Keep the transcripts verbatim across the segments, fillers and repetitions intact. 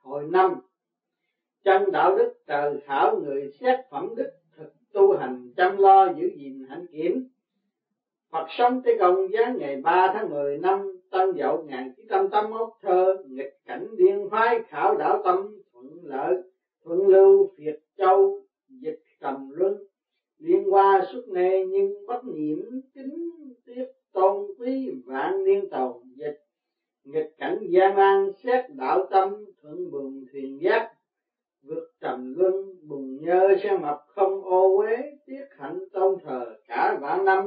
hồi năm. Chân đạo đức trời khảo người xét phẩm đức, thực tu hành chăm lo giữ gìn hạnh kiểm. Phật sống Tế Công giáng ngày ba tháng mười năm Tân Dậu một nghìn chín trăm tám mươi mốt, thơ nghịch cảnh điên phái khảo đạo tâm, thuận lợi thuận lưu Việt Châu dịch trầm luân. Liên hoa xuất nê nhưng bất nhiễm, kính tiếc tôn quý vạn niên tồn dịch. Nghịch cảnh gian nan xét đạo tâm, thuận buồm thuyền giác vượt trầm luân. Bùn nhơ xe mập không ô uế, tiếc hạnh tôn thờ cả vạn năm.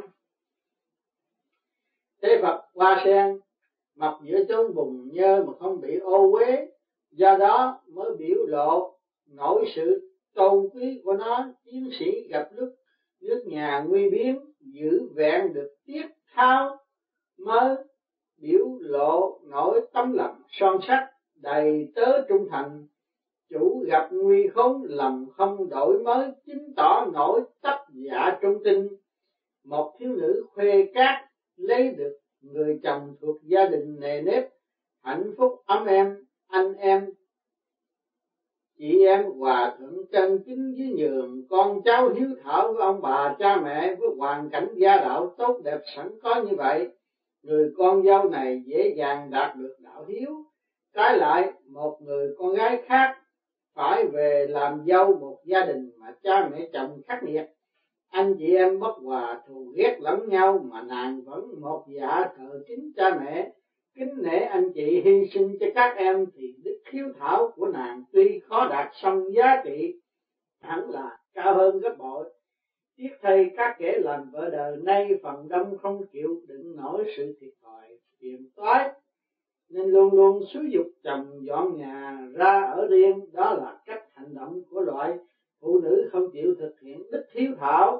Thế Phật hoa sen mập giữa chốn bùn nhơ mà không bị ô uế, do đó mới biểu lộ nổi sự tôn quý của nó. Chiến sĩ gặp lúc nước nhà nguy biến, giữ vẹn được tiết thao, mới biểu lộ nổi tấm lòng son sắt đầy tớ trung thành. Chủ gặp nguy khốn lòng không đổi mới, chứng tỏ nổi tất dạ trung tinh. Một thiếu nữ khuê cát lấy được người chồng thuộc gia đình nề nếp, hạnh phúc ấm em, anh em chị em hòa thuận chân chính dưới nhường. Con cháu hiếu thảo với ông bà cha mẹ, với hoàn cảnh gia đạo tốt đẹp sẵn có như vậy, người con dâu này dễ dàng đạt được đạo hiếu. Trái lại một người con gái khác phải về làm dâu một gia đình mà cha mẹ chồng khắc nghiệt, anh chị em bất hòa thù ghét lẫn nhau, mà nàng vẫn một dạ thờ kính cha mẹ, kính nể anh chị, hy sinh cho các em, thì đức hiếu thảo của nàng tuy khó đạt song giá trị hẳn là cao hơn gấp bội. Tiếc thay các kẻ làm vợ đời nay phần đông không chịu đựng nổi sự thiệt thòi phiền toái, nên luôn luôn xúi giục chồng dọn nhà ra ở riêng. Đó là cách hành động của loại phụ nữ không chịu thực hiện đức hiếu thảo.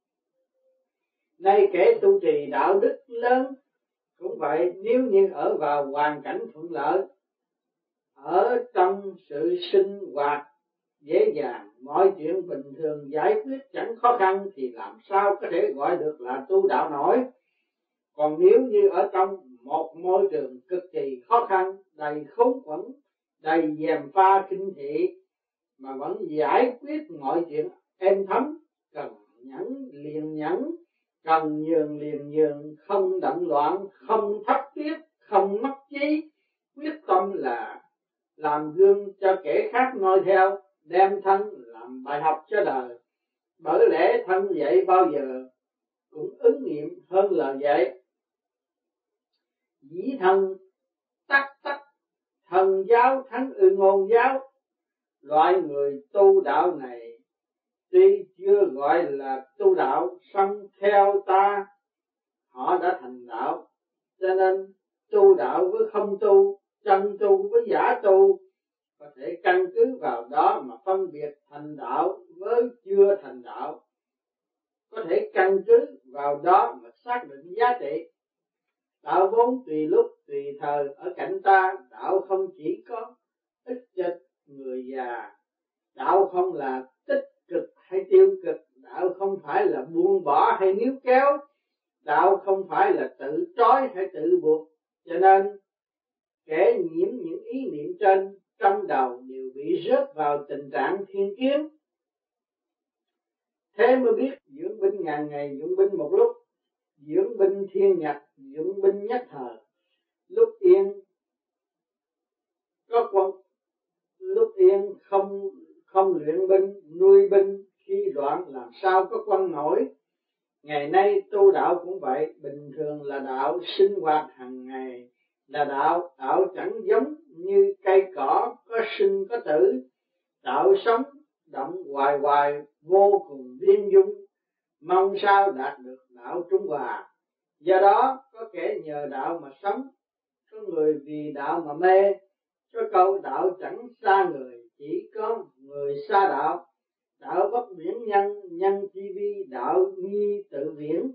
Nay kẻ tu trì đạo đức lớn cũng vậy, nếu như ở vào hoàn cảnh thuận lợi, ở trong sự sinh hoạt dễ dàng, mọi chuyện bình thường giải quyết chẳng khó khăn, thì làm sao có thể gọi được là tu đạo nổi. Còn nếu như ở trong một môi trường cực kỳ khó khăn, đầy khốn quẫn, đầy gièm pha kinh thị, mà vẫn giải quyết mọi chuyện êm thấm, cần nhẫn liền nhẫn, cần nhường liền nhường, không động loạn, không thất tiếc, không mất chí, quyết tâm là làm gương cho kẻ khác noi theo, đem thân làm bài học cho đời. Bởi lẽ thân dạy bao giờ cũng ứng nghiệm hơn lời dạy. Dĩ thân tắc tắc, thần giáo thắng ư ngôn giáo. Loại người tu đạo này tuy chưa gọi là tu đạo, song theo ta họ đã thành đạo. Cho nên tu đạo với không tu, chân tu với giả tu, có thể căn cứ vào đó mà phân biệt thành đạo với chưa thành đạo. Có thể căn cứ vào đó mà xác định giá trị. Đạo vốn tùy lúc tùy thời ở cạnh ta. Đạo không chỉ có ích cho người già, đạo không là tích cực hay tiêu cực, đạo không phải là buông bỏ hay níu kéo, đạo không phải là tự trói hay tự buộc. Cho nên kẻ nhiễm những ý niệm trên trong đầu đều bị rớt vào tình trạng thiên kiến. Thế mới biết dưỡng binh ngàn ngày dụng binh một lúc, dưỡng binh thiên nhật dụng binh nhất thời. Lúc yên có quân, lúc yên không không luyện binh nuôi binh, khi loạn làm sao có quân nổi. Ngày nay tu đạo cũng vậy, bình thường là đạo, sinh hoạt hàng ngày là đạo. Đạo chẳng giống như cây cỏ có sinh có tử. Đạo sống động hoài hoài vô cùng viên dung, mong sao đạt được đạo trung hòa. Do đó có kẻ nhờ đạo mà sống, có người vì đạo mà mê. Có câu đạo chẳng xa người, chỉ có người xa đạo. Đạo bất viễn nhân, nhân chi vi, đạo nhi tự viễn.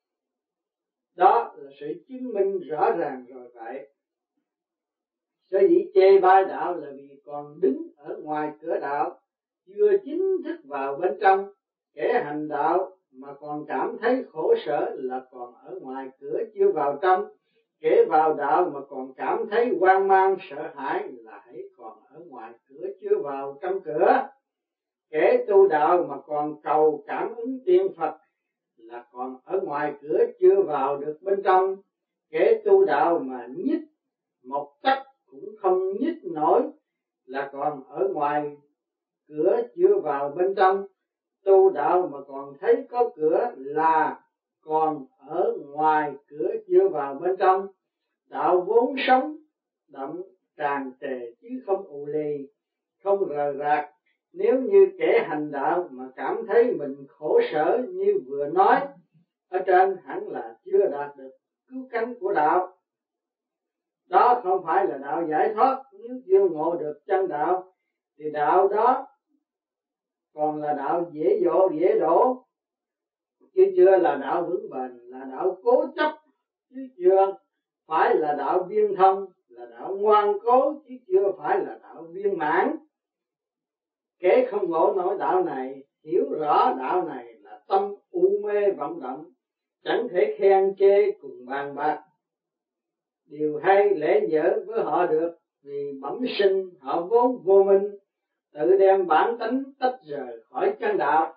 Đó là sự chứng minh rõ ràng rồi vậy. Sở dĩ chê bai đạo là vì còn đứng ở ngoài cửa đạo, chưa chính thức vào bên trong. Kẻ hành đạo mà còn cảm thấy khổ sở là còn ở ngoài cửa chưa vào trong. Kẻ vào đạo mà còn cảm thấy hoang mang sợ hãi là hãy còn ở ngoài cửa. chưa vào trong cửa. Kẻ tu đạo mà còn cầu cảm ứng tiên Phật là còn ở ngoài cửa chưa vào được bên trong. Kẻ tu đạo mà nhích một tấc cũng không nhích nổi là còn ở ngoài cửa chưa vào bên trong. Tu đạo mà còn thấy có cửa là còn ở ngoài cửa chưa vào bên trong. Đạo vốn sống động tràn trề chứ không ù lì, không rời rạc. Nếu như kẻ hành đạo mà cảm thấy mình khổ sở như vừa nói ở trên, hẳn là chưa đạt được cứu cánh của đạo. Đó không phải là đạo giải thoát. Nếu chưa ngộ được chân đạo thì đạo đó còn là đạo dễ dỗ dễ đổ, chứ chưa là đạo vững bền, là đạo cố chấp, chứ chưa phải là đạo viên thông, là đạo ngoan cố, chứ chưa phải là đạo viên mãn. Kẻ không ngộ nổi đạo này, hiểu rõ đạo này là tâm u mê vọng động, chẳng thể khen chê cùng bàn bạc điều hay lẽ dở với họ được, vì bẩm sinh họ vốn vô minh, tự đem bản tánh tách rời khỏi chân đạo,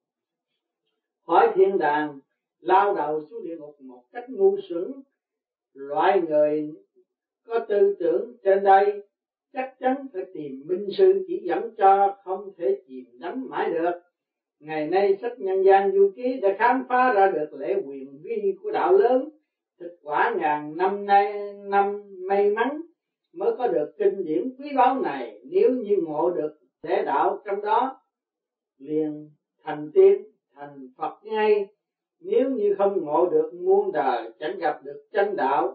khỏi thiên đàng, lao đầu xuống địa ngục một cách ngu xuẩn. Loại người có tư tưởng trên đây chắc chắn phải tìm minh sư chỉ dẫn cho, không thể chìm đắm mãi được. Ngày nay sách Nhân gian Du Ký đã khám phá ra được lẽ quyền vi của đạo lớn. Thực quả ngàn năm nay năm may mắn mới có được kinh điển quý báu này. Nếu như ngộ được lẽ đạo trong đó liền thành tiên thành Phật ngay. Nếu như không ngộ được muôn đời chẳng gặp được chân đạo,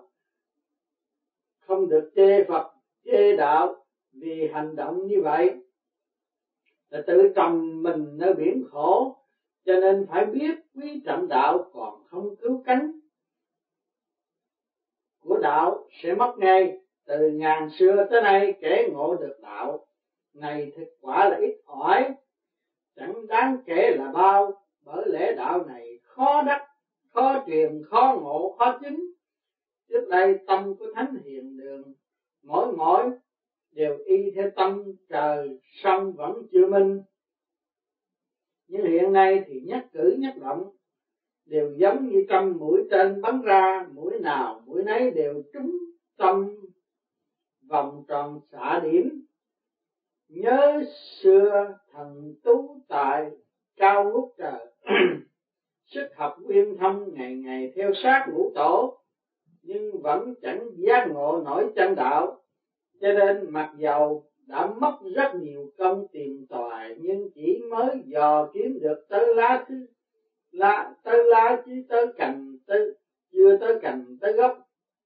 không được chê Phật chê đạo, vì hành động như vậy là tự trầm mình nơi biển khổ. Cho nên phải biết quý trọng đạo, còn không cứu cánh của đạo sẽ mất ngay. Từ ngàn xưa tới nay kẻ ngộ được đạo này thực quả là ít ỏi, chẳng đáng kể là bao. Bởi lẽ đạo này khó đắc, khó truyền, khó ngộ, khó chứng. Trước đây tâm của thánh hiền đường mỗi mỗi đều y theo tâm trời, song vẫn chưa minh. Nhưng hiện nay thì nhất cử nhất động đều giống như trăm mũi tên bắn ra, mũi nào mũi nấy đều trúng tâm vòng tròn xạ điểm. Nhớ xưa thần tú tại cao ngút trời sức học uyên thâm, ngày ngày theo sát ngũ tổ, nhưng vẫn chẳng giác ngộ nổi chân đạo. Cho nên mặc dầu đã mất rất nhiều công tìm tòi, nhưng chỉ mới dò kiếm được tới lá thứ lá tới lá chứ tới cành tới chưa tới cành tới gốc.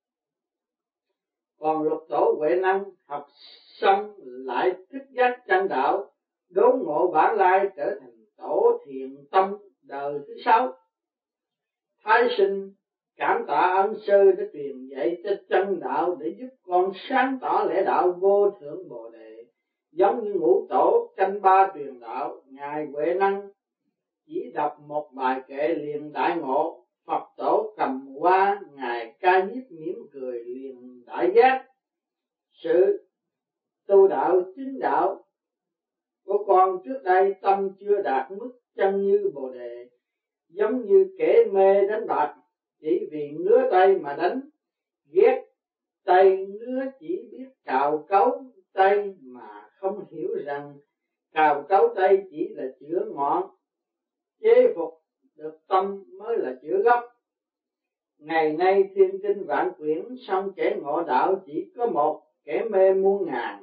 Còn lục tổ Huệ Năng học xong lại thức giác chân đạo, đốn ngộ bản lai trở thành tổ thiền tông đời thứ sáu. Thái sinh cảm tạ ân sư đã truyền dạy cho chân đạo, để giúp con sáng tỏ lẽ đạo vô thượng Bồ Đề. Giống như ngũ tổ canh ba truyền đạo, ngài Huệ Năng chỉ đọc một bài kệ liền đại ngộ. Phật tổ cầm hoa ngài ca diếp mỉm cười liền đại giác. Sự tu đạo chính đạo của con trước đây tâm chưa đạt mức chân như Bồ Đề, giống như kẻ mê đánh bạc chỉ vì ngứa tay mà đánh, ghét tay ngứa chỉ biết cào cấu tay mà không hiểu rằng cào cấu tay chỉ là chữa ngọn, chế phục được tâm mới là chữa gốc. Ngày nay thiên kinh vạn quyển, song kẻ ngộ đạo chỉ có một, kẻ mê muôn ngàn.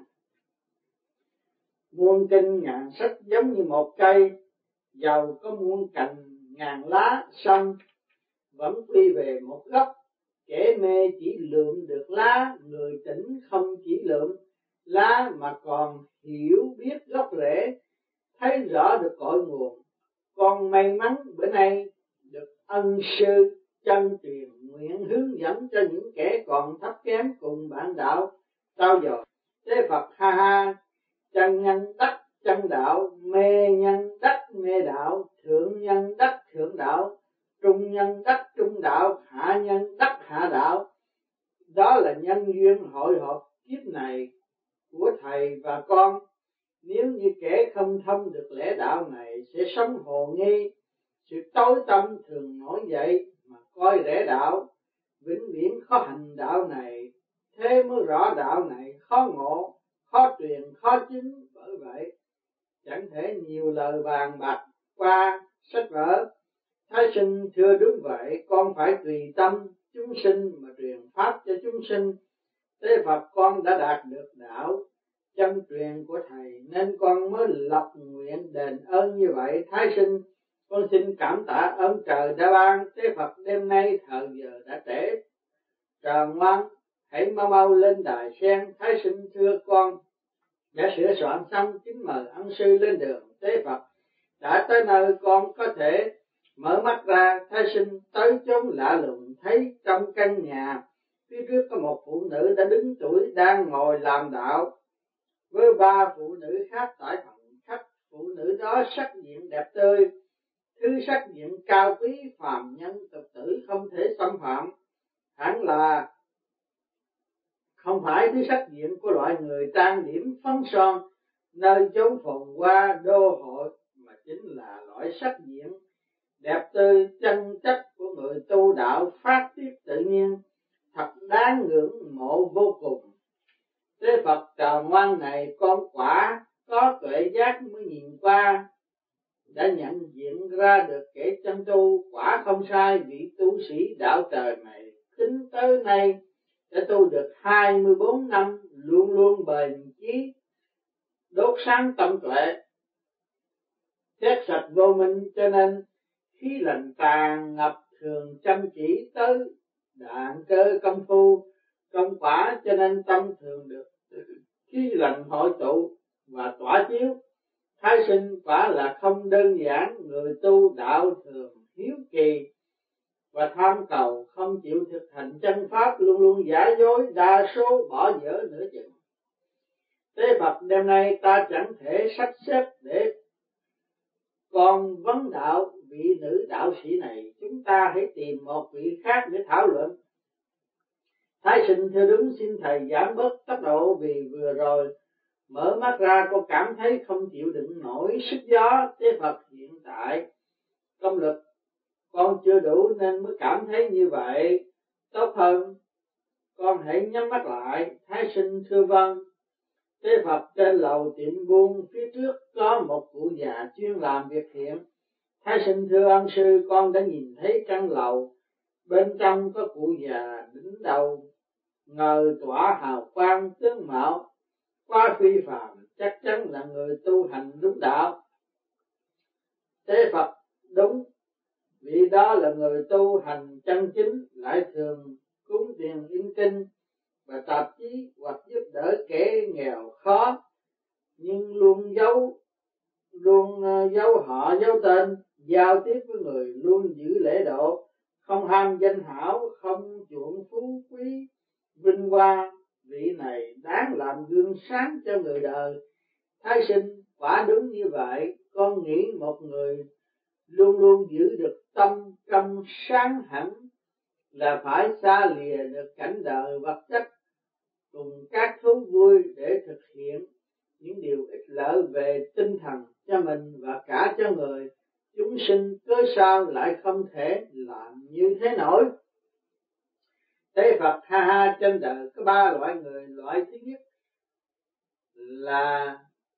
Muôn kinh ngàn sách giống như một cây, dầu có muôn cành ngàn lá, song vẫn quy về một gốc. Kẻ mê chỉ lượm được lá, người tỉnh không chỉ lượm lá mà còn hiểu biết gốc rễ, thấy rõ được cội nguồn. Con may mắn bữa nay được ân sư chân truyền nguyện hướng dẫn cho những kẻ còn thấp kém cùng bạn đạo trao dồi. Thế Phật ha ha, chân nhân đắc chân đạo, mê nhân đắc mê đạo, thượng nhân đắc thượng đạo, trung nhân đắc trung đạo, hạ nhân đắc hạ đạo. Đó là nhân duyên hội họp kiếp này của thầy và con. Nếu như kẻ không thông được lẽ đạo này sẽ sống hồ nghi, sự tối tâm thường nổi dậy mà coi rẻ đạo, vĩnh viễn khó hành đạo này, thế mới rõ đạo này khó ngộ, khó truyền, khó chứng. Bởi vậy chẳng thể nhiều lời bàn bạc qua sách vở. Thái sinh thưa đúng vậy, con phải tùy tâm chúng sinh mà truyền pháp cho chúng sinh. Thế Phật con đã đạt được đạo chân truyền của thầy nên con mới lập nguyện đền ơn như vậy. Thái sinh con xin cảm tạ ơn trời đã ban. Thế Phật đêm nay thời giờ đã trễ, trời ngoan hãy mau mau lên đài sen. Thái sinh thưa con đã sửa soạn xong, kính mời ân sư lên đường. Thế Phật đã tới nơi con có thể mở mắt ra. Thái sinh tới chốn lạ lùng, thấy trong căn nhà phía trước có một phụ nữ đã đứng tuổi đang ngồi làm đạo với ba phụ nữ khác tại phòng khách. Phụ nữ đó sắc diện đẹp tươi, thứ sắc diện cao quý phàm nhân tục tử không thể xâm phạm, hẳn là không phải thứ sắc diện của loại người trang điểm phấn son nơi chốn phồn hoa đô hội, mà chính là loại sắc diện đẹp tươi chân chất của người tu đạo phát tiết tự nhiên, thật đáng ngưỡng mộ vô cùng. Thế Phật trời ngoan này, con quả có tuệ giác mới nhìn qua đã nhận diện ra được kẻ chân tu quả không sai. Vị tu sĩ đạo trời này tính tới nay đã tu được hai mươi bốn năm, luôn luôn bền chí đốt sáng tâm tuệ, xét sạch vô minh, cho nên khí lạnh tràn ngập, thường chăm chỉ tới đạn cơ công phu công quả, cho nên tâm thường được khí lạnh hội tụ và tỏa chiếu. Thái sinh quả là không đơn giản, người tu đạo thường hiếu kỳ và tham cầu, không chịu thực hành chân pháp, luôn luôn giả dối, đa số bỏ dở nửa chừng. Thế Phật đêm nay ta chẳng thể sắp xếp để còn vấn đạo vị nữ đạo sĩ này, chúng ta hãy tìm một vị khác để thảo luận. Thái sinh thưa đúng, xin thầy giảm bớt tốc độ, vì vừa rồi mở mắt ra con cảm thấy không chịu đựng nổi sức gió. Thế Phật hiện tại công lực con chưa đủ nên mới cảm thấy như vậy, tốt hơn con hãy nhắm mắt lại. Thái sinh thưa vâng. Thế Phật trên lầu tiệm buôn phía trước có một cụ già chuyên làm việc thiện. Thái sinh thưa ân sư, con đã nhìn thấy căn lầu bên trong có cụ già đỉnh đầu ngời tỏa hào quang, tướng mạo quá phi phàm, chắc chắn là người tu hành đúng đạo. Thế Phật đúng, vì đó là người tu hành chân chính, lại thường cúng tiền in kinh và tạp chí hoặc giúp đỡ kẻ nghèo khó, nhưng luôn giấu luôn giấu họ giấu tên, giao tiếp với người luôn giữ lễ độ, không ham danh hảo, không chuộng phú quý vinh hoa. Vị này đáng làm gương sáng cho người đời. Thái sinh quả đúng như vậy, con nghĩ một người luôn luôn giữ được tâm trong sáng hẳn là phải xa lìa được cảnh đời vật chất cùng các thú vui để thực hiện những điều ích lợi về tinh thần cho mình và cả cho người chúng sinh, cớ sao lại không thể làm như thế nổi. Thế Phật ha ha, trên đời có ba loại người. Loại thứ nhất là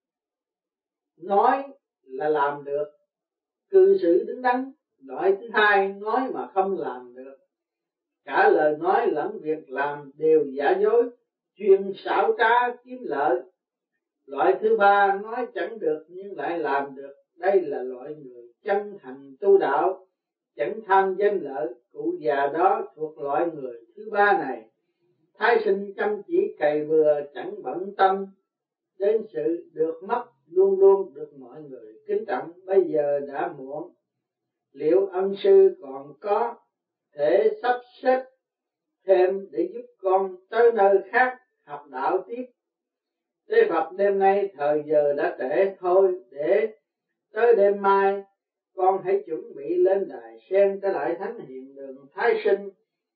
nói là làm được, cư xử đứng đắn. Loại thứ hai nói mà không làm được, cả lời nói lẫn việc làm đều giả dối, chuyên xảo trá kiếm lợi. Loại thứ ba nói chẳng được nhưng lại làm được, đây là loại người chân thành tu đạo, chẳng tham danh lợi. Cụ già đó thuộc loại người thứ ba này. Thái sinh chăm chỉ cày bừa, chẳng bận tâm đến sự được mất, luôn luôn được mọi người kính trọng. Bây giờ đã muộn, liệu ân sư còn có thể sắp xếp thêm để giúp con tới nơi khác học đạo tiếp? Thế Phật đêm nay thời giờ đã trễ thôi, để tới đêm mai con hãy chuẩn bị lên đài sen trở lại thánh hiện đường. Thái sinh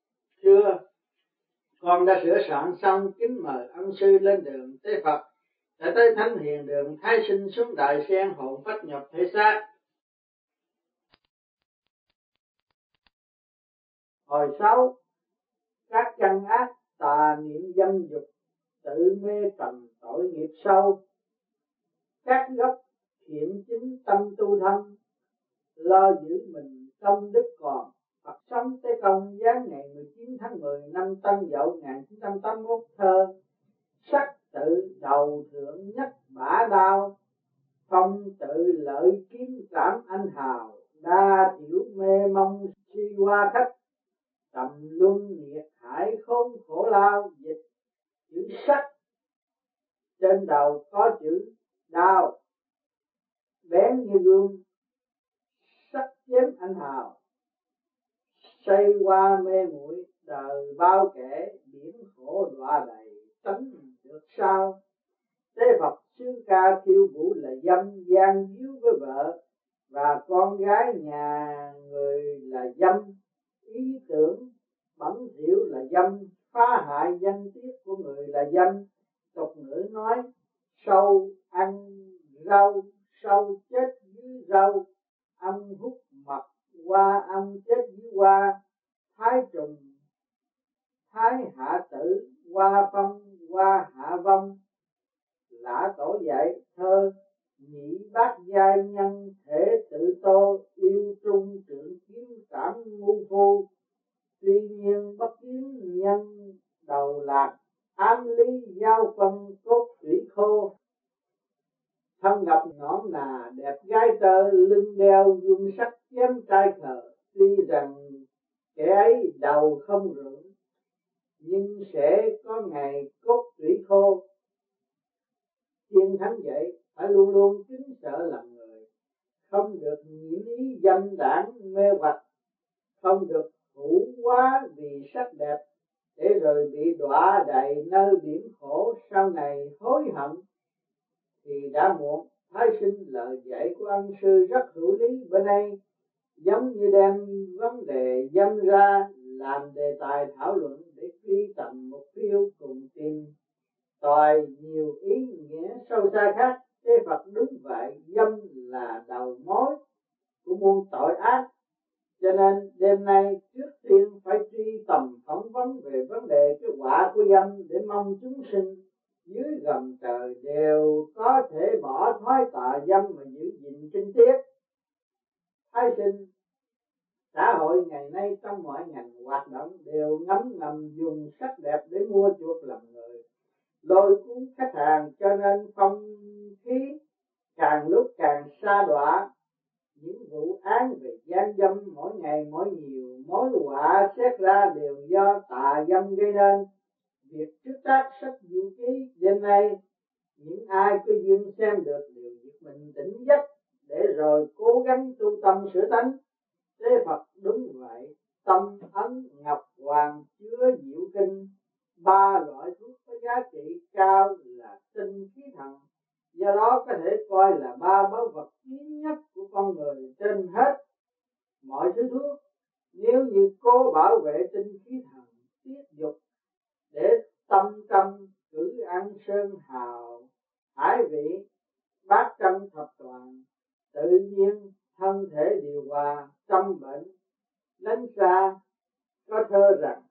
thưa con đã sửa soạn xong, kính mời ân sư lên đường. Thế Phật đã tới thánh hiền đường thái sinh xuống đại sen hồn phách nhập thể xác. Hồi sáu, các căn ác tà niệm dâm dục tự mê trầm tội nghiệp sâu, các gốc thiện chính tâm tu thân, lo giữ mình công đức còn. Phật sống Tế Công giáng ngày mười chín tháng mười năm Tân Dậu một nghìn chín trăm tám mươi mốt thơ: sắc tự đầu thượng nhất bả đao, phong tự lợi kiếm trảm anh hào, đa tiểu mê mông si hoa khách, trầm luân nghiệt hải khốn khổ lao. Dịch: chữ sắc trên đầu có chữ đao bén như gươm, sắc chém anh hào, say qua mê muội đời bao kẻ, biển khổ đọa đầy tránh được sao. Tế Phật xướng ca khiêu vũ là dâm, gian díu với vợ và con gái nhà người là dâm, ý tưởng bẩn thỉu là dâm, phá hại danh tiết của người là dâm. Tục ngữ nói sâu ăn rau, sâu chết dưới rau, ong hút mật, hoa ong chết dưới hoa, thái trùng thái hạ tử, hoa phong hoa hạ vong. Lã Tổ dạy thơ: nhị bát giai nhân thể tự tô, yêu trung trượng kiếm cảm ngu phu, tuy nhiên bất kiến nhân đầu lạc, ám lý giao phân cốt thủy khô. Thân ngọc nõn nà đẹp gái tơ, lưng đeo gươm sắt chém trai khờ. Tuy rằng kẻ ấy đầu không rượu, nhưng sẽ có ngày cốt thủy khô. Tiên thánh dạy phải luôn luôn kính sợ làm người, không được nhiễm ý dâm đảng mê hoặc, không được hữu quá vì sắc đẹp, để rồi bị đọa đầy nơi biển khổ. Sau này hối hận thì đã muộn. Thái sinh lời dạy của ân sư rất hữu lý. Bên đây giống như đem vấn đề dâm ra làm đề tài thảo luận để truy tầm mục tiêu cùng tìm tòi nhiều ý nghĩa sâu xa khác. Tế Phật đúng vậy, dâm là đầu mối của muôn tội ác. Cho nên đêm nay trước tiên phải truy tầm phỏng vấn về vấn đề cái quả của dâm, để mong chúng sinh dưới gầm trời đều có thể bỏ thói tà dâm mà giữ gìn trinh tiết. Thái sinh xã hội ngày nay trong mọi ngành hoạt động đều ngấm ngầm dùng sắc đẹp để mua chuộc lòng người, lôi cuốn khách hàng, cho nên phong khí càng lúc càng sa đọa. Những vụ án về gian dâm mỗi ngày mỗi nhiều, mối họa xét ra đều do tà dâm gây nên. Việc trước tác sách vũ ký đêm nay, những ai có duyên xem được đều giật mình tỉnh giấc, để rồi cố gắng tu tâm sửa tánh. Tế Phật đúng vậy, tâm ấn ngọc hoàng chứa diệu kinh, ba loại thuốc có giá trị cao là tinh khí thần, do đó có thể coi là ba báu vật quý nhất của con người trên hết mọi thứ thuốc. Nếu như cố bảo vệ tinh khí thần tiết dục, để tâm tâm cử ăn sơn hào hải vị bát trăm thập toàn, tự nhiên thân thể điều hòa tâm bệnh lánh xa. Có thơ rằng: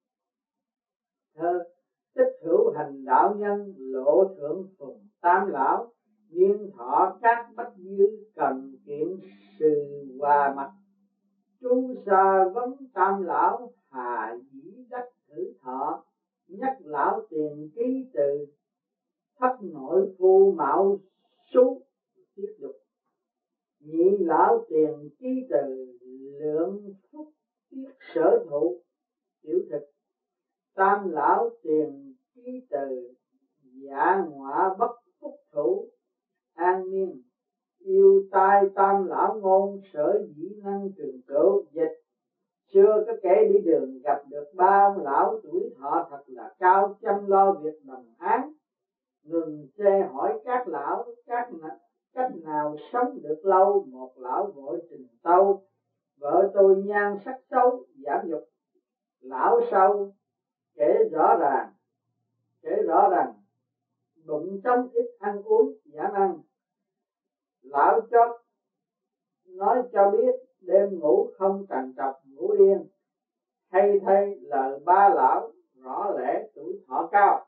thơ tích hữu hành đạo nhân, lộ thượng phùng tam lão, niên thọ các bách dư, cần kiện sự hòa mặt, tru xa vấn tam lão, hà dĩ đắc thử thọ, nhất lão tiền ký từ, thất nội phu mạo xú tiết dục, nhị lão tiền ký từ, lượng phúc tiết sở thụ tiểu thực, tam lão tiền ký từ, dạ ngọa bất phúc thủ an niên, yêu tai tam lão ngôn, sở dĩ năng trường cửu. Dịch: xưa có kẻ đi đường gặp được ba ông lão tuổi thọ thật là cao, chăm lo việc đồng áng, ngừng xe hỏi các lão các cách nào sống được lâu. Một lão vội trình tâu: vợ tôi nhan sắc xấu, giảm dục. Lão sau kể rõ ràng kể rõ rằng bụng trống ít ăn uống giảm ăn. Lão chót nói cho biết đêm ngủ không trằn trọc ngủ yên, hay thay lời ba lão rõ lẽ tuổi thọ cao.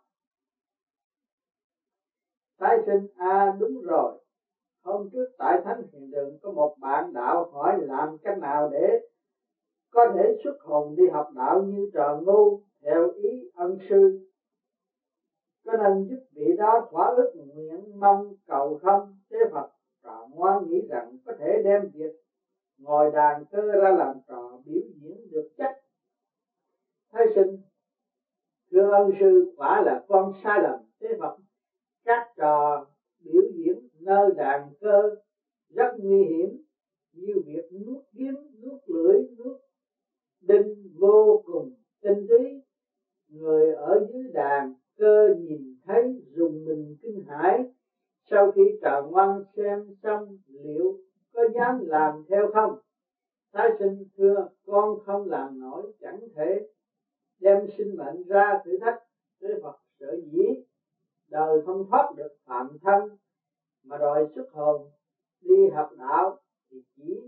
Tái sinh à, đúng rồi, hôm trước tại Thánh Hiền Đường có một bạn đạo hỏi làm cách nào để có thể xuất hồn đi học đạo như trò ngu. Theo ý ân sư, có nên giúp vị đó thỏa ước nguyện mong cầu không? Thế Phật trò ngoan nghĩ rằng có thể đem việc ngồi đàn cơ ra làm trò biểu diễn được chắc. Thái sinh: thưa ân sư, quả là con sai lầm. Thế Phật: các trò biểu diễn nơi đàn cơ rất nguy hiểm, như việc nuốt kiếm, nuốt lưỡi, nuốt đinh vô cùng tinh túy. Người ở dưới đàn cơ nhìn thấy rùng mình kinh hãi. Sau khi trò ngoan xem xong, liệu có dám làm theo không? Thái sinh: thưa, con không làm nổi, chẳng thể đem sinh mệnh ra thử thách. Thế Phật: sở dĩ đời không thoát được phạm thân mà đòi xuất hồn đi học đạo thì chỉ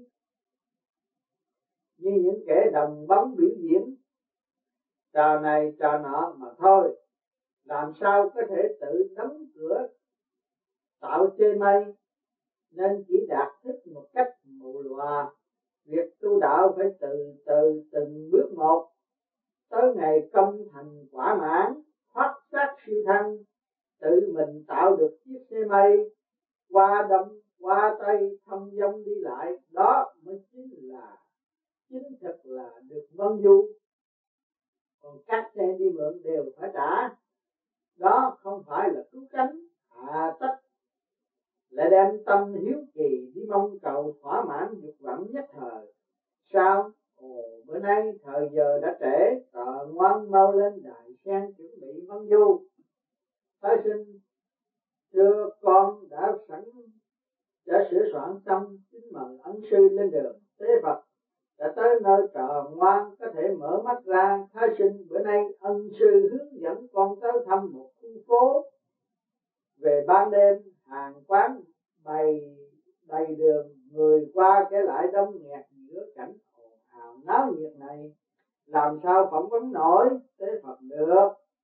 như những kẻ đồng bóng biểu diễn trò này trò nọ mà thôi, làm sao có thể tự đóng cửa tạo chê mây, nên chỉ đạt thức một cách mù lòa. Việc tu đạo phải từ từ từng bước một, tới ngày công thành quả mãn, thoát xác siêu thân, tự mình tạo được chiếc xe mây qua đông qua tây thông dong đi lại. Đó mới chính là chính thực là được vân du. Còn các xe đi mượn đều phải trả, đó không phải là cứu cánh hạ tất, lại đem tâm hiếu kỳ đi mong cầu thỏa mãn dục vọng nhất thời. Sao? Ồ, bữa nay thời giờ đã trễ, trò ngoan mau lên đài sen chuẩn bị vân du. Thái sinh: thưa con đã sẵn đã sửa soạn xong, kính mời ân sư lên đường. Thế Phật đã tới nơi trò ngoan có thể mở mắt ra. Thái sinh: bữa nay ân sư hướng dẫn con tới thăm một khu phố. Về ban đêm, hàng quán bày đầy đường, người qua kẻ lại đông nghẹt giữa cảnh ồn ào náo nhiệt này, làm sao phỏng vấn nổi. Thế Phật: được,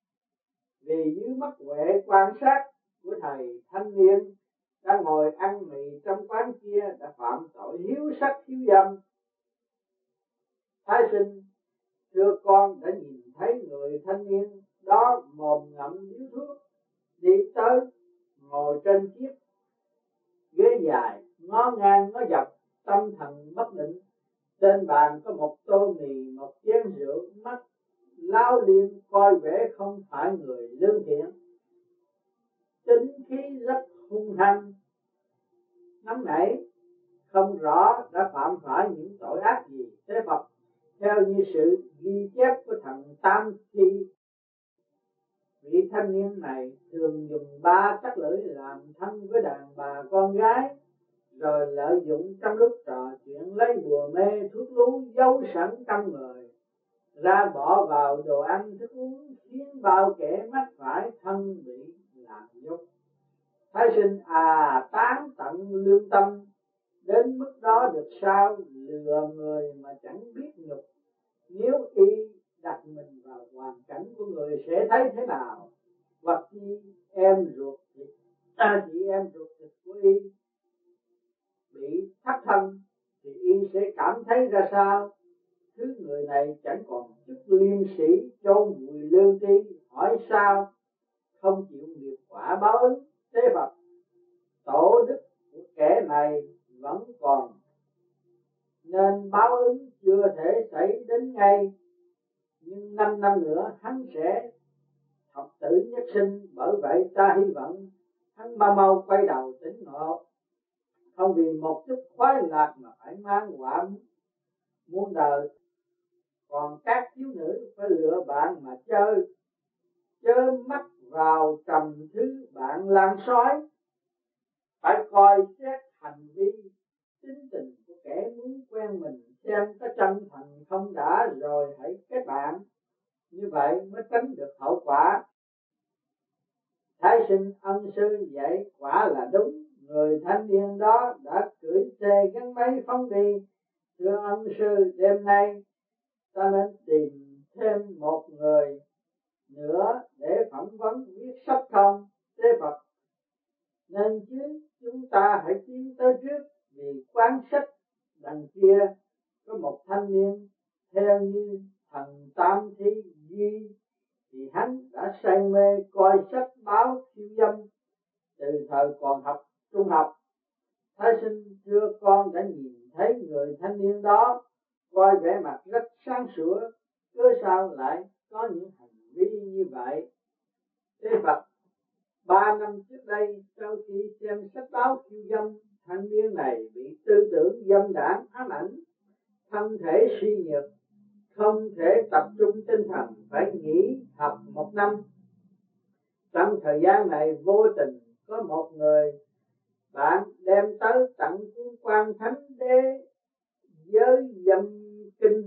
vì dưới mắt huệ quan sát của thầy thanh niên đã ngồi ăn mì trong quán kia đã phạm tội hiếu sắc hiếu dâm. Thái sinh: thưa con đã nhìn thấy người thanh niên đó mồm ngậm điếu thuốc đi tới, ngồi trên chiếc ghế dài, ngó ngang ngó dọc, tâm thần bất định. Trên bàn có một tô mì, một chén rượu, mắt lao liêm, coi vẻ không phải người lương thiện, tính khí rất hung hăng nóng nảy, không rõ đã phạm phải những tội ác gì. Thế Phật: theo như sự ghi chép của thần Tam Thi, vị thanh niên này thường dùng ba chắc lưỡi làm thân với đàn bà con gái, rồi lợi dụng trong lúc trò chuyện lấy bùa mê thuốc lú giấu sẵn trong người ra bỏ vào đồ ăn thức uống, khiến bao kẻ mắc phải thân bị làm nhục. Thái sinh: à, tán tận lương tâm, đến mức đó được sao? Lừa người mà chẳng biết nhục, nếu y đặt mình vào hoàn cảnh của người sẽ thấy thế nào? Hoặc chi em ruột thịt à, chị em ruột thịt của y bị thất thân thì y sẽ cảm thấy ra sao? Thứ người này chẳng còn chút liêm sĩ, chôn vùi lương tri, hỏi sao không chịu nghiệp quả báo ứng. Thế Phật: tổ đức của kẻ này vẫn còn, nên báo ứng chưa thể xảy đến ngay, nhưng năm năm nữa hắn sẽ thập tử nhất sinh. Bởi vậy ta hy vọng hắn mau mau quay đầu tỉnh ngộ, không vì một chút khoái lạc mà phải mang họa muôn đời. Còn các thiếu nữ phải lựa bạn mà chơi, chớ mắc vào trầm thứ bạn lan sói. Phải coi xét hành vi tính tình của kẻ muốn quen mình, xem có chân thành không đã, rồi hãy kết bạn, như vậy mới tránh được hậu quả. Thái sinh ân sư dạy quả là đúng. Người thanh niên đó đã cưỡi xe gắn máy phóng đi. Thưa ân sư, đêm nay ta nên tìm thêm một người nữa để phỏng vấn viết sách không? Thế Phật: nên chứ, chúng ta hãy tiến tới trước, vì quán sách đằng kia có một thanh niên theo như thần Tam Thi Di, thì hắn đã say mê coi sách báo khiêu dâm từ thời còn học trung học. Thái sinh thưa, con đã nhìn thấy người thanh niên đó coi vẻ mặt rất sáng sủa, cớ sao lại có những hành vi như vậy? Thế Phật: ba năm trước đây, sau khi xem sách báo khiêu dâm, thanh niên này bị tư tưởng dâm đảng ám ảnh, thân thể suy nhược, không thể tập trung tinh thần, phải nghỉ học một năm. Trong thời gian này, vô tình có một người bạn đem tới tặng cuốn Quan Thánh Đế Giới Dâm Kinh.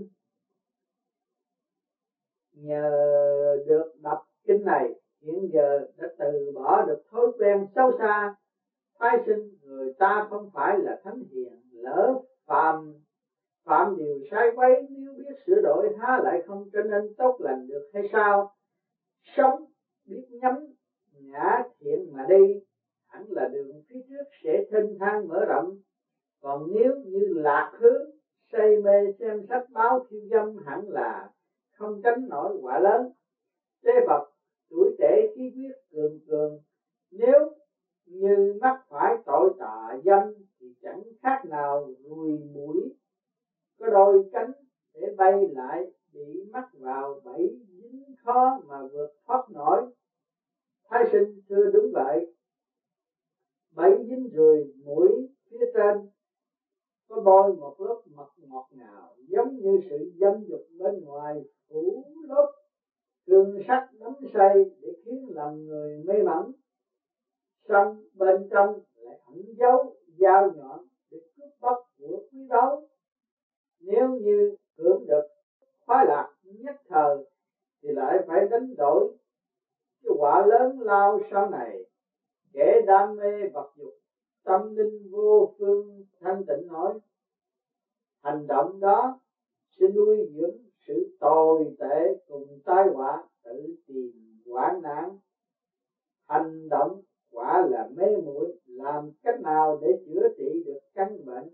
Nhờ được đọc kinh này, hiện giờ đã từ bỏ được thói quen xấu xa. Thái sinh, người ta không phải là thánh hiền, lỡ phạm phạm điều sai quấy, nếu biết sửa đổi há lại không trở nên tốt lành được hay sao? Sống biết nhắm ngã thiện mà đi, hẳn là đường phía trước sẽ thênh thang mở rộng. Còn nếu như lạc hướng, say mê xem sách báo khiêu dâm, hẳn là không tránh nổi quả lớn. Thế Phật: tuổi trẻ khí huyết cường cường, nếu như mắc phải tội tà dâm thì chẳng khác nào ruồi muỗi có đôi cánh để bay lại, bị mắc vào bẫy dính khó mà vượt thoát nổi. Thái sinh thưa, đúng vậy. Bẫy dính ruồi muỗi phía trên có bôi một lớp mật ngọt ngào, giống như sự dâm dục bên ngoài phủ lớp hương sắc đắm say để khiến lòng người mê mẩn, song bên trong lại ẩn giấu dao nhọn để cướp bóc của quý báu. Nếu như hưởng được khoái lạc nhất thời thì lại phải đánh đổi cái quả lớn lao sau này. Kẻ đam mê vật dục, tâm linh vô phương thanh tịnh nói, hành động đó sẽ nuôi dưỡng sự tồi tệ cùng tai họa, tự tìm hoạn nạn. Hành động quả là mê muội, làm cách nào để chữa trị được căn bệnh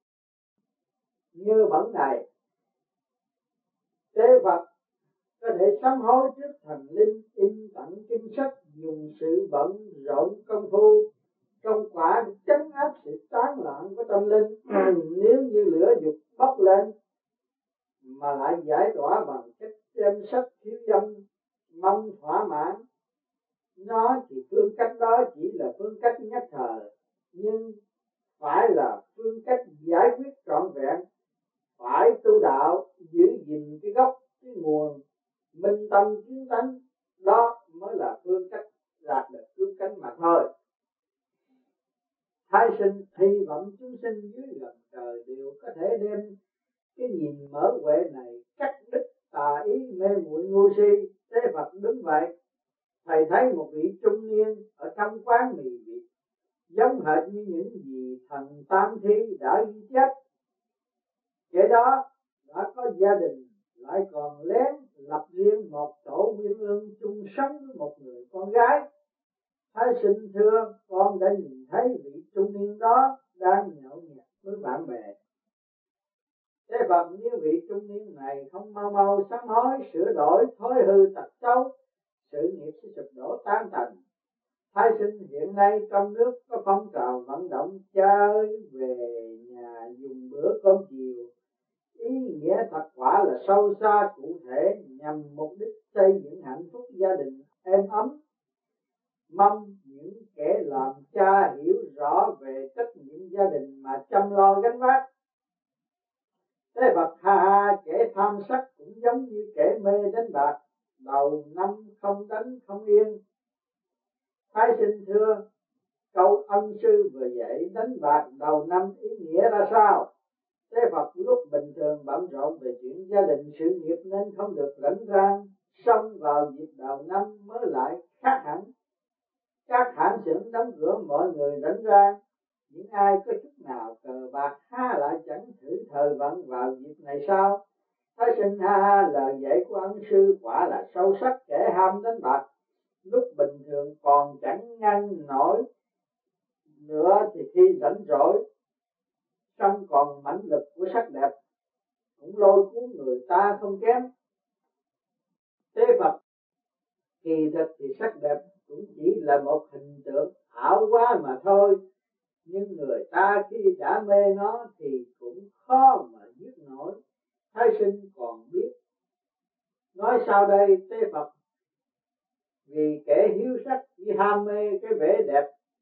như bẩn này? Tế Phật: có thể sám hối trước thần linh in tặng kinh sách, dùng sự bận rộn công phu công quả để trấn áp sự tán loạn của tâm linh. Nếu như lửa dục bốc lên mà lại giải tỏa bằng cách xem sách khiêu dâm mong thỏa mãn nó, thì phương cách đó chỉ là phương cách nhất thời, nhưng phải là phương cách giải quyết trọn vẹn. Phải tu đạo, giữ gìn cái gốc, cái nguồn, minh tâm kiến tánh, đó mới là phương cách đạt được cứu cánh mà thôi. Thái sinh hy vọng chúng sinh dưới gầm trời đều có thể đem cái nhìn mở huệ này cắt đứt tà ý mê muội ngu si. Thế Phật: đúng vậy. Thầy thấy một vị trung niên ở trong quán mì Việt, giống hệt như những gì thần Tam Thi đã ghi chép. Kẻ đó đã có gia đình, lại còn lén lập riêng một tổ quyên ương chung sống với một người con gái. Thái sinh thưa, con đã nhìn thấy vị trung niên đó đang nhậu nhẹt với bạn bè. Thế Phật: nếu vị trung niên này không mau mau sám hối sửa đổi thói hư tật xấu, sự nghiệp sẽ sụp đổ tan tành. Thái sinh hiện nay trong nước có phong trào vận động chơi về nhà dùng bữa cơm chiều. Ý nghĩa thật quả là sâu xa cụ thể, nhằm mục đích xây dựng hạnh phúc gia đình êm ấm. Mong những kẻ làm cha hiểu rõ về trách nhiệm gia đình mà chăm lo gánh vác. Thế Phật: ha ha, kẻ tham sắc cũng giống như kẻ mê đánh bạc, đầu năm không đánh không yên. Thái sinh thưa, câu ân sư vừa dạy đánh bạc đầu năm ý nghĩa ra sao? Thế Phật: lúc bình thường bận rộn về chuyện gia đình sự nghiệp nên không được rảnh rang, xong vào dịp đầu năm mới lại khác hẳn. Các hãng xưởng đóng cửa, mọi người rảnh rang, những ai có chút nào cờ bạc ha lại chẳng thử thời vận vào dịp này sao? Thái sinh ha ha, lời dạy của ân sư quả là sâu sắc. Kẻ ham đánh bạc lúc bình thường còn chẳng ngăn nổi nữa, thì khi rảnh rỗi xong còn mãnh lực của sắc đẹp cũng lôi cuốn người ta không kém. Tế Phật kỳ thực thì sắc đẹp cũng chỉ là một hình tượng ảo quá mà thôi, nhưng người ta khi đã mê nó thì cũng khó mà dứt nổi. Thái sinh còn biết nói sao đây? Tế Phật vì kẻ hiếu sắc chỉ ham mê cái vẻ đẹp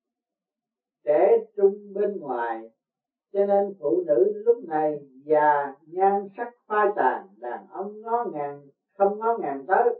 trẻ trung bên ngoài, cho nên phụ nữ lúc này già nhan sắc phai tàn, đàn ông ngó ngàng không ngó ngàng tới.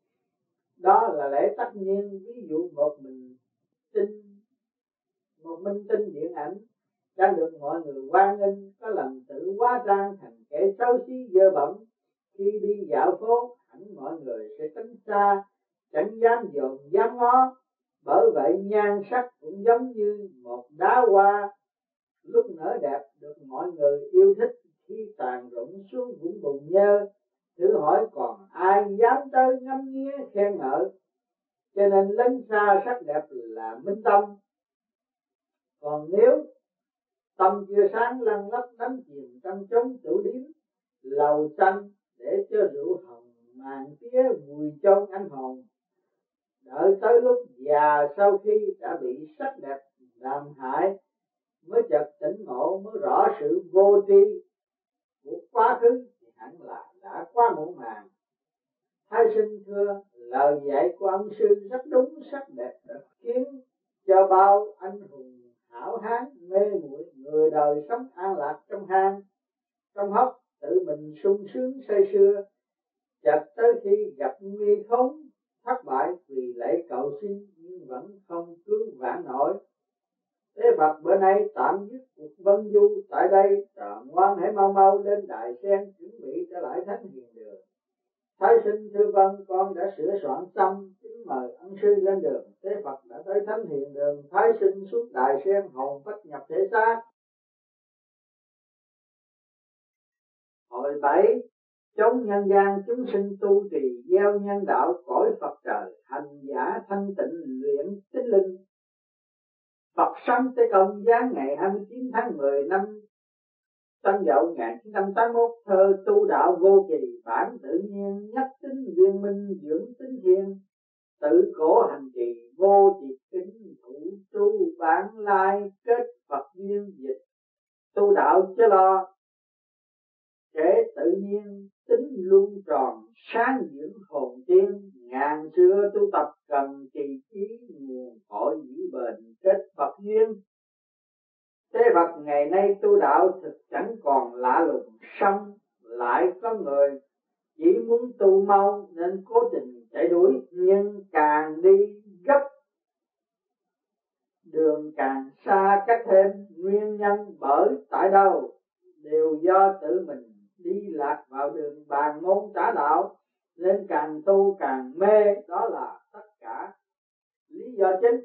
Đó là lẽ tất nhiên. Ví dụ một mình tinh một minh tinh điện ảnh đang được mọi người hoan nghênh, có lần tự hóa trang thành kẻ xấu xí dơ bẩn, khi đi dạo phố hẳn mọi người sẽ tránh xa, chẳng dám dòm dám ngó. Bởi vậy nhan sắc cũng giống như một đóa hoa lúc nở đẹp được mọi người yêu thích, khi tàn rụng xuống vũng bùn nhơ, thử hỏi còn ai dám tới ngắm nghía khen ngợi. Cho nên lấn xa sắc đẹp là minh tâm. Còn nếu tâm chưa sáng lăn lóc đắm chìm trong chốn tiểu điếm lầu xanh, để cho rượu hồng màn tía vùi chôn anh hồn, đợi tới lúc già sau khi đã bị sắc đẹp làm hại mới chợt tỉnh ngộ, mới rõ sự vô tri của quá khứ, thì hẳn là đã quá muộn màng. Thái sinh thưa, lời dạy của ân sư rất đúng. Sắc đẹp đã khiến cho bao anh hùng hảo hán mê muội, người đời sống an lạc trong hang trong hốc, tự mình sung sướng say sưa. Chợt tới khi gặp nguy khốn thất bại, vì lễ cầu xin nhưng vẫn không cứu vãn nổi. Thế Phật bữa nay tạm dứt cuộc vân du tại đây, trò ngoan hãy mau mau lên đài sen chuẩn bị trở lại thánh hiền đường. Thái sinh thưa vâng, con đã sửa soạn xong, kính mời ân sư lên đường. Thế Phật đã tới thánh hiền đường, thái sinh xuống đài sen hồn phách nhập thể xác. Hồi bảy, chống nhân gian chúng sinh tu trì gieo nhân đạo cõi Phật trời, hành giả thanh tịnh luyện tinh linh. Phật sống Tế Công giáng ngày hai mươi chín tháng mười năm Tân Dậu một nghìn chín trăm tám mươi mốt, thơ tu đạo vô kỳ, bản tự nhiên nhất tính viên minh dưỡng tính thiên. Tự cổ hành trì vô triệt kính, thủ tu bản lai kết Phật duyên dịch. Tu đạo chớ lo kể tự nhiên, tính luôn tròn sáng dưỡng hồn tiên. Ngàn xưa tu tập cần trì trí, nguồn cội giữ bền kết Phật duyên. Thế Phật ngày nay tu đạo thực chẳng còn lạ lùng, song lại có người chỉ muốn tu mau nên cố tình chạy đuổi, nhưng càng đi gấp đường càng xa cách thêm. Nguyên nhân bởi tại đâu đều do tự mình đi lạc vào đường bàn môn tả đạo, nên càng tu càng mê. Đó là tất cả lý do chính.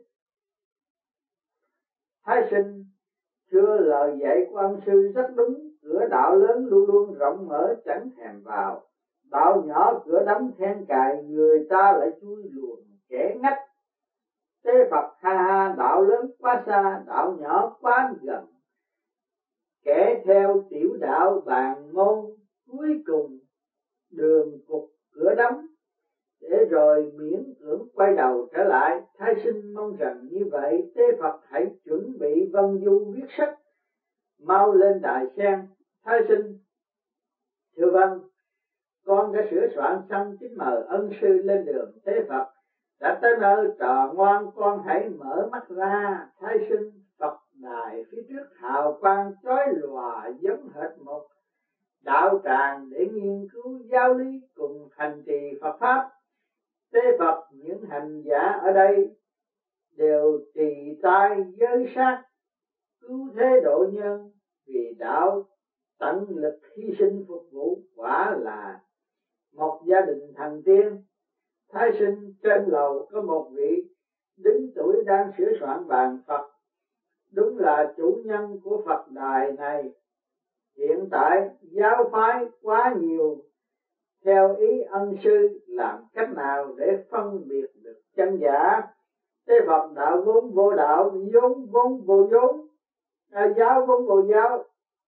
Thái sinh thưa, lời dạy của ân sư rất đúng. Cửa đạo lớn luôn luôn rộng mở chẳng thèm vào, đạo nhỏ cửa đóng then cài, người ta lại chui luồng kẻ ngách. Tế Phật ha ha, đạo lớn quá xa, đạo nhỏ quá gần. Kẻ theo tiểu đạo bàn môn, cuối cùng đường cục cửa đóng, để rồi miễn cưỡng quay đầu trở lại. Thái sinh mong rằng như vậy Tế Phật hãy chuẩn bị vân du viết sách, mau lên đài sen. Thái sinh thưa vâng, con đã sửa soạn xong, kính mời ân sư lên đường. Thế Phật đã tới nơi, trò ngoan con hãy mở mắt ra. Thái sinh Phật đài phía trước hào quang chói lòa, giống hệt một đạo tràng để nghiên cứu giáo lý cùng hành trì Phật pháp. Thế Phật, những hành giả ở đây đều trì trai giới sát, cứu thế độ nhân, vì đạo tận lực hy sinh phục vụ, quả là một gia đình thần tiên. Thái sinh trên lầu có một vị Đứng tuổi đang sửa soạn bàn Phật, đúng là chủ nhân của Phật đài này. Hiện tại giáo phái quá nhiều, theo ý ân sư làm cách nào để phân biệt được chân giả? Thế Phật đạo vốn vô đạo, vốn vốn vô vốn, à, giáo vốn vô giáo.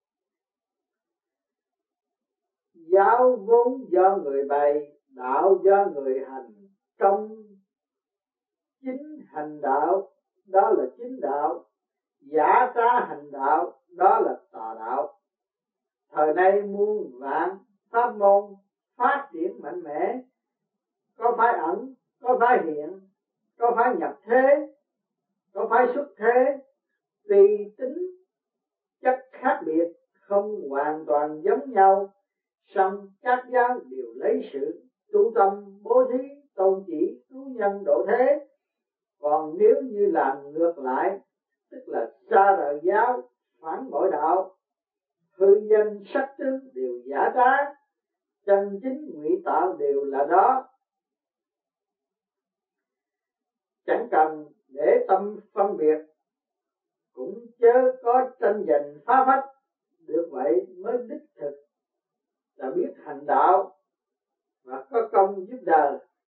Giáo vốn do người bày, đạo do người hành. Công chính hành đạo, đó là chính đạo. Giả trá hành đạo, đó là tà đạo. Thời nay muôn vạn pháp môn phát triển mạnh mẽ, có phải ẩn, có phải hiện, có phải nhập thế, có phải xuất thế, tùy tính chất khác biệt, không hoàn toàn giống nhau, song các giáo đều lấy sự tu tâm bố thí tôn chỉ cứu nhân độ thế. Còn nếu như làm ngược lại, tức là xa rời giáo, phản bội đạo, hư danh sắc tướng đều giả trá, chân chính ngụy tạo đều là đó. Chẳng cần để tâm phân biệt, cũng chớ có tranh giành phá phách, được vậy mới đích thực là biết hành đạo và có công giúp đời.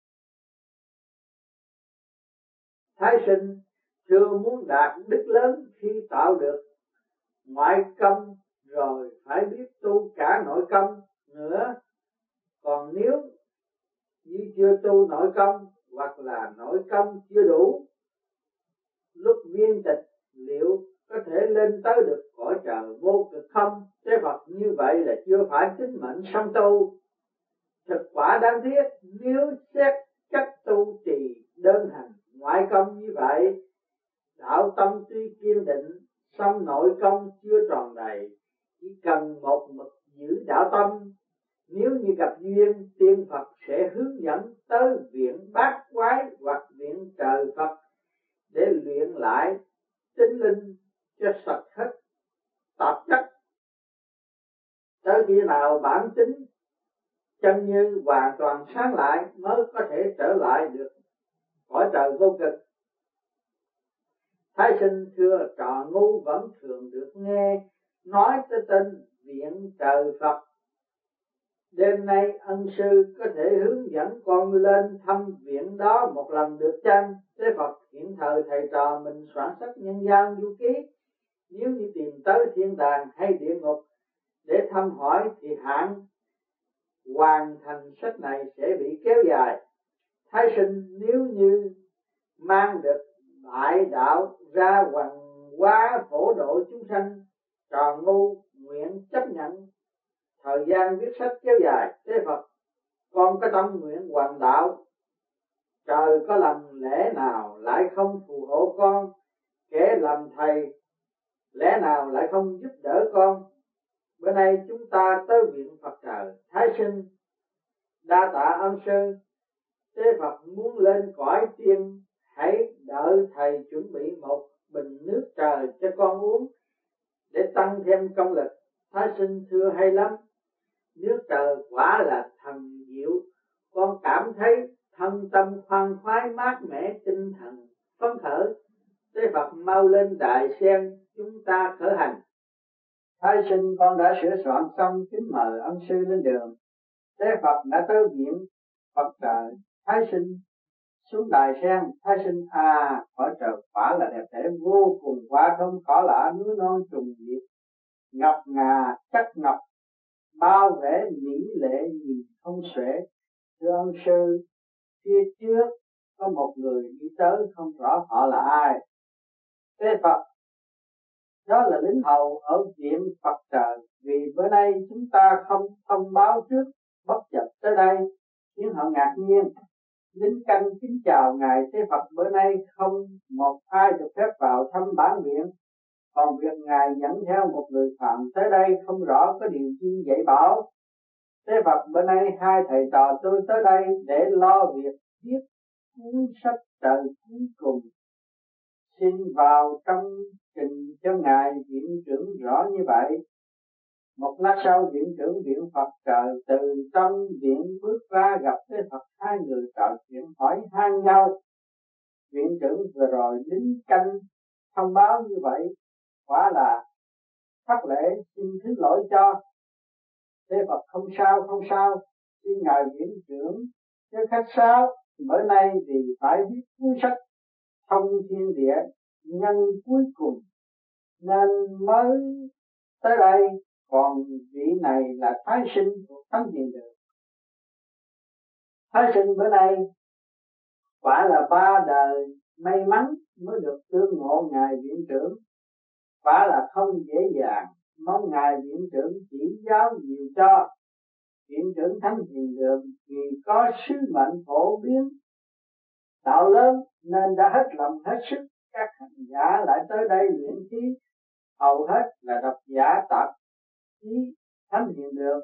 Thái sinh chưa muốn đạt đức lớn khi tạo được ngoại công, rồi phải biết tu cả nội công nữa. Còn nếu như chưa tu nội công, hoặc là nội công chưa đủ, lúc viên tịch liệu có thể lên tới được cõi trời vô cực không? Thế Phật như vậy là chưa phải tính mệnh song tu. Thực quả đáng tiếc, nếu xét cách tu trì đơn hành ngoại công như vậy, đạo tâm tuy kiên định, song nội công chưa tròn đầy, chỉ cần một mực giữ đạo tâm. Nếu như gặp duyên, tiên Phật sẽ hướng dẫn tới viện bát quái hoặc viện trời Phật để luyện lại tinh linh cho sạch hết tạp chất. Tới khi nào bản tính chân như hoàn toàn sáng lại mới có thể trở lại được cõi trời vô cực. Thái sinh thưa trò ngu vẫn thường được nghe nói tới tên viện trời Phật. Đêm nay ân sư có thể hướng dẫn con lên thăm viện đó một lần được chăng? Thế Phật hiện thời thầy trò mình soạn sách nhân gian du ký, nếu như tìm tới thiên đàng hay địa ngục để thăm hỏi thì hạn hoàn thành sách này sẽ bị kéo dài. Thái sinh nếu như mang được đại đạo ra hoàng hóa phổ độ chúng sanh, trò ngu nguyện chấp nhận thời gian viết sách kéo dài. Thế Phật con có tâm nguyện hoàng đạo, trời có lầm lẽ nào lại không phù hộ con? Kẻ làm thầy lẽ nào lại không giúp đỡ con? Bữa nay chúng ta tới viện Phật trời. Thái sinh đa tạ ân sư. Thế Phật muốn lên cõi tiên, hãy đợi thầy chuẩn bị một bình nước trời cho con uống để tăng thêm công lực. Thái sinh thưa hay lắm, nước trời quả là thần diệu, con cảm thấy thân tâm khoan khoái mát mẻ, tinh thần phấn khởi. Thế Phật mau lên đại sen, chúng ta khởi hành. Thái sinh con đã sửa soạn xong, kính mời ân sư lên đường. Thế Phật đã tới viện Phật trời. Thái sinh xuống đài sen. Thái sinh à, cõi trời quả là đẹp đẽ vô cùng, qua không cỏ lạ núi non trùng điệp, ngọc ngà chất ngọc, bao vẻ mỹ lệ nhìn không xuể. Thưa ân sư, phía trước có một người đi tới, không rõ họ là ai. Thế Phật đó là lính hầu ở viện Phật trời. Vì bữa nay chúng ta không thông báo trước, bất chợt tới đây khiến họ ngạc nhiên. Lính canh kính chào ngài Thế Phật, bữa nay không một ai được phép vào thăm bản viện, còn việc ngài dẫn theo một người phạm tới đây không rõ có điều chi dạy bảo. Thế Phật, bữa nay hai thầy trò tôi tới đây để lo việc viết cuốn sách trời cuối cùng, xin vào trong trình cho ngài viện trưởng rõ như vậy. Một lát sau, viện trưởng viện Phật trời từ trong viện bước ra, gặp Thế Phật, hai người trò chuyện hỏi han nhau. Viện trưởng vừa rồi lính canh thông báo như vậy, quả là thất lễ, xin thứ lỗi cho. Thế Phật không sao không sao, xin ngài viện trưởng chứ khách sáo. Bữa nay vì phải viết cuốn sách thông thiên địa nhân cuối cùng nên mới tới đây, còn vị này là thái sinh của thánh hiền đường. Thái sinh bữa nay quả là ba đời may mắn mới được tương ngộ ngài viện trưởng, quả là không dễ dàng, mong ngài viện trưởng chỉ giáo nhiều cho. Viện trưởng thánh hiền đường vì có sứ mệnh phổ biến đạo lớn nên đã hết lòng hết sức. Các hành giả lại tới đây luyện khí, hầu hết là độc giả tạp chí thánh hiền đường.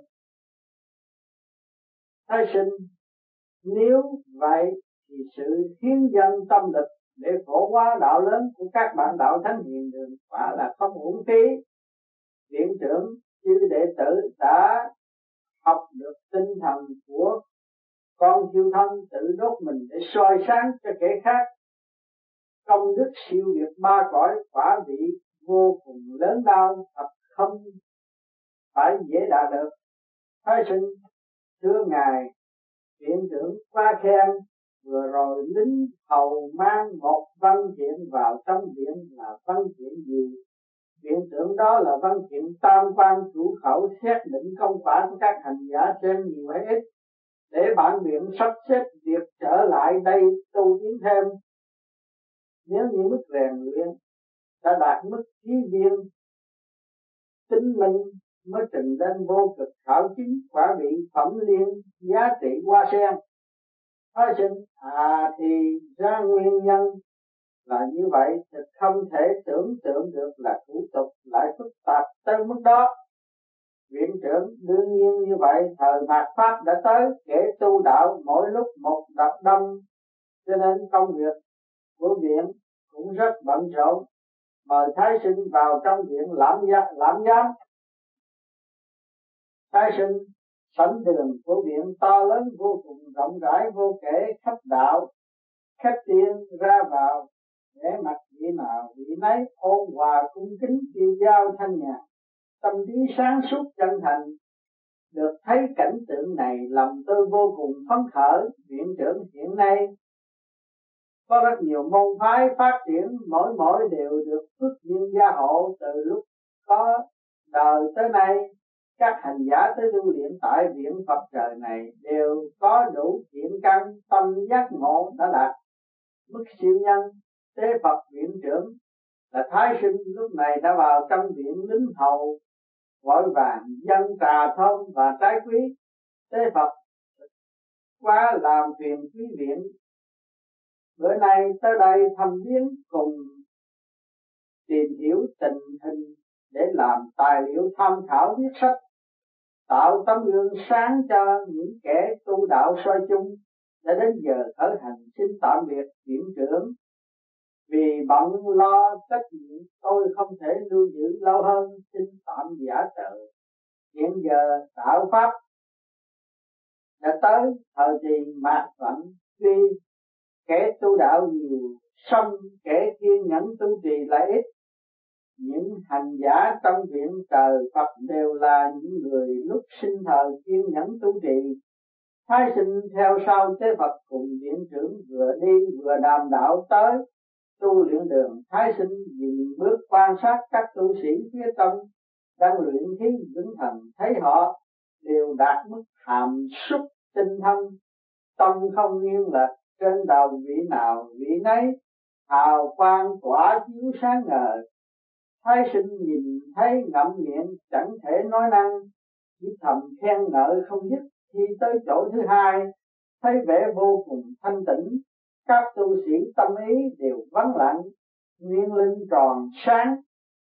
Thái sinh nếu vậy thì sự hiến dân tâm lực để phổ hóa đạo lớn của các bạn đạo thánh hiền đường quả là không uổng phí. Viện trưởng chư đệ tử đã học được tinh thần của con thiêu thân tự đốt mình để soi sáng cho kẻ khác. Công đức siêu việt ba cõi, quả vị vô cùng lớn lao, thật không phải dễ đạt được. Thái sinh thưa ngài viện trưởng quá khen, vừa rồi lính hầu mang một văn kiện vào trong viện là văn kiện gì? Viện trưởng đó là văn kiện tam quan chủ khẩu, xét định công quả của các hành giả xem nhiều hay ít, để bản viện sắp xếp việc trở lại đây tu tiến thêm. Nếu như mức rèn luyện đã đạt mức chí viên tinh minh mới trình lên vô cực khảo chứng quả vị phẩm liên giá trị hoa sen. Thái sinh à thì ra nguyên nhân là như vậy, thật không thể tưởng tượng được là thủ tục lại phức tạp tới mức đó. Viện trưởng đương nhiên như vậy, thời mạt pháp đã tới, kẻ tu đạo mỗi lúc một đợt đông, cho nên công việc của viện cũng rất bận rộn. Mời thái sinh vào trong viện lãm giám. Lãm giám. Thái sinh sảnh đường của viện to lớn vô cùng, rộng rãi vô kể, khách đạo khách tiên ra vào, để mặt vị nào vị nấy ôn hòa cung kính tiêu giao thanh nhàn, tâm trí sáng suốt chân thành. Được thấy cảnh tượng này lòng tôi vô cùng phấn khởi. Viện trưởng hiện nay có rất nhiều môn phái phát triển, mỗi mỗi đều được phước duyên gia hộ. Từ lúc có đời tới nay, các hành giả tới tu luyện tại viện Phật trời này đều có đủ thiện căn, tâm giác ngộ đã đạt mức siêu nhân. Tế Phật viện trưởng là thái sinh lúc này đã vào trong viện lính hầu, vội vàng dâng trà thơm và trái quý. Tế Phật quá làm phiền quý viện bữa nay tới đây thăm viếng cùng tìm hiểu tình hình để làm tài liệu tham khảo viết sách, tạo tấm gương sáng cho những kẻ tu đạo soi chung. Đã đến giờ khởi hành, xin tạm biệt viện trưởng, vì bận lo trách nhiệm tôi không thể lưu giữ lâu hơn, xin tạm giả trợ. Hiện giờ đạo pháp đã tới thời kỳ mạt vận, tuy kẻ tu đạo nhiều, song kẻ kiên nhẫn tu trì lại ít. Những hành giả trong viện trời Phật đều là những người lúc sinh thời kiên nhẫn tu trì. Thái sinh theo sau Tế Phật cùng viện trưởng vừa đi vừa đàm đạo tới tu luyện đường. Thái sinh dừng bước quan sát các tu sĩ phía trong đang luyện khí vững thần, thấy họ đều đạt mức hàm xúc tinh thân, tâm không nghiêng lệch, trên đầu vị nào vị nấy hào quang tỏa chiếu sáng ngời. Thái sinh nhìn thấy ngậm miệng chẳng thể nói năng, chỉ thầm khen ngợi không dứt. Khi tới chỗ thứ hai, thấy vẻ vô cùng thanh tịnh, các tu sĩ tâm ý đều vắng lặng, nguyên linh tròn sáng,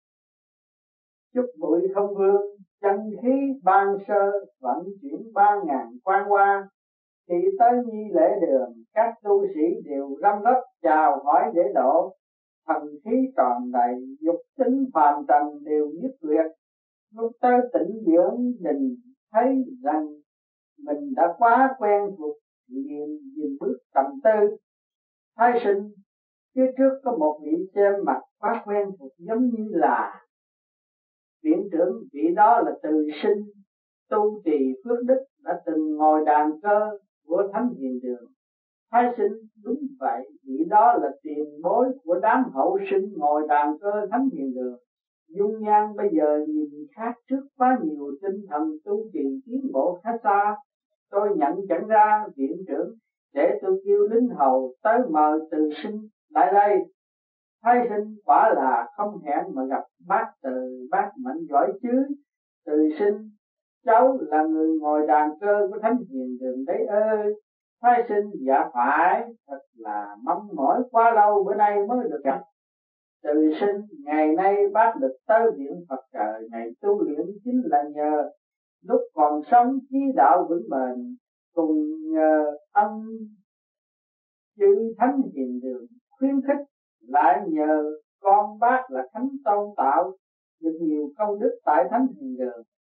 chút bụi không vương, chân khí ban sơ vận chuyển ba ngàn quan hoa. Khi tới nghi lễ đường, các tu sĩ đều răm rắp chào hỏi lễ độ, thần khí tròn đầy, dục tính phàm trần đều dứt tuyệt. Lúc tới tĩnh dưỡng đình, thấy rằng mình đã quá quen thuộc, liền dừng bước trầm tư. Thái sinh Phía trước có một vị xem mặt quá quen thuộc, giống như là viện trưởng. Vị đó là Từ Sinh, tu trì phước đức, đã từng ngồi đàn cơ của Thánh Hiền Đường. Thái sinh đúng vậy, vị đó là tiền bối của đám hậu sinh ngồi đàn cơ Thánh Hiền Đường. Dung nhan bây giờ nhìn khác trước quá nhiều, tinh thần tu trì tiến bộ khá xa. Tôi nhận chẳng ra viện trưởng, để tôi kêu lính hầu tới mời Từ Sinh lại đây. Thái sinh quả là không hẹn mà gặp bác Từ, bác mạnh giỏi chứ. Từ Sinh, cháu là người ngồi đàn cơ của Thánh Hiền Đường đấy ơi. Thái sinh, dạ phải, thật là mong mỏi quá lâu bữa nay mới được gặp. Từ Sinh, ngày nay bác được tới viện Phật trời này tu luyện chính là nhờ lúc còn sống chí đạo vững bền, cùng nhờ ân chư Thánh Hiền Đường khuyến khích, lại nhờ con bác là Thánh Tôn tạo được nhiều công đức tại Thánh Hiền Đường.